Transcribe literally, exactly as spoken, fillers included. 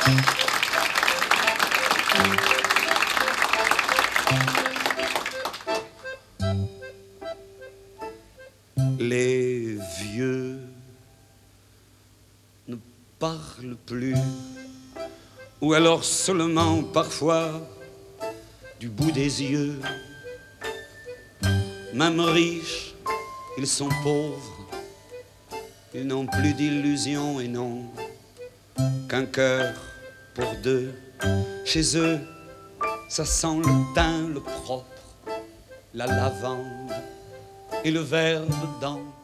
Les vieux ne parlent plus, ou alors seulement parfois du bout des yeux. Même riches, ils sont pauvres, ils n'ont plus d'illusions et n'ont qu'un cœur pour deux. Chez eux, ça sent le thym, le propre, la lavande et le verre dedans.